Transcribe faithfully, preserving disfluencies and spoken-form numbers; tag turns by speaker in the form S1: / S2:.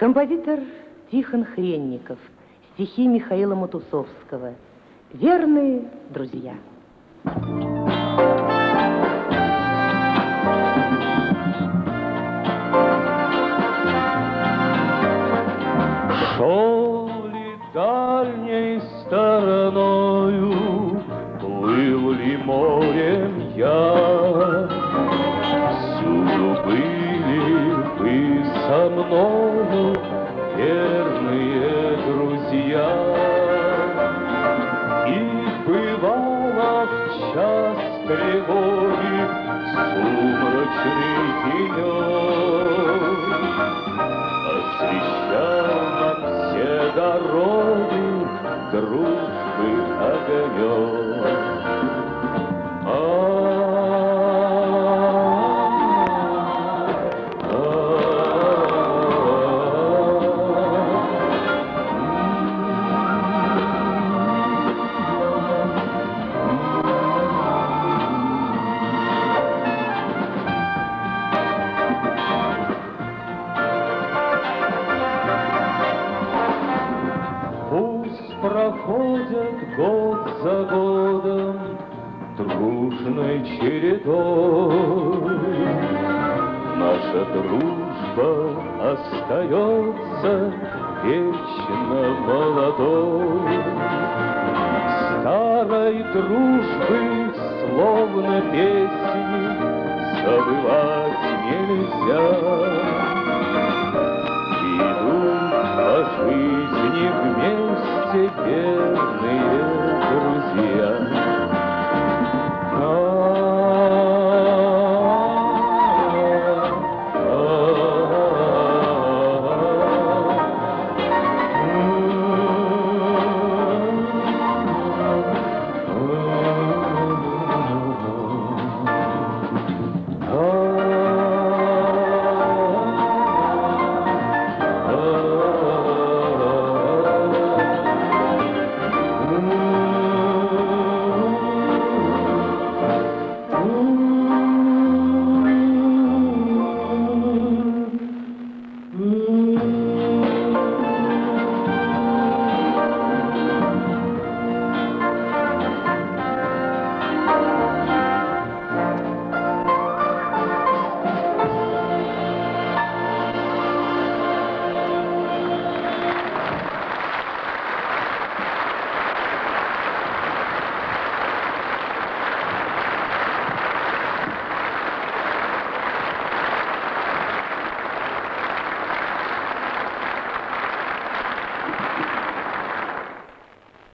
S1: Композитор Тихон Хренников. Стихи Михаила Матусовского. Верные друзья.
S2: Шел ли дальней стороною, плыл ли морем я, всюду были вы со мною, верные друзья. И бывало в час тревоги сумрачный денек освещал нам все дороги дружбы огонек. Проходят год за годом дружной чередой. Наша дружба остается вечно молодой. Старой дружбы, словно песни, забывать нельзя. Идут по жизни вместе без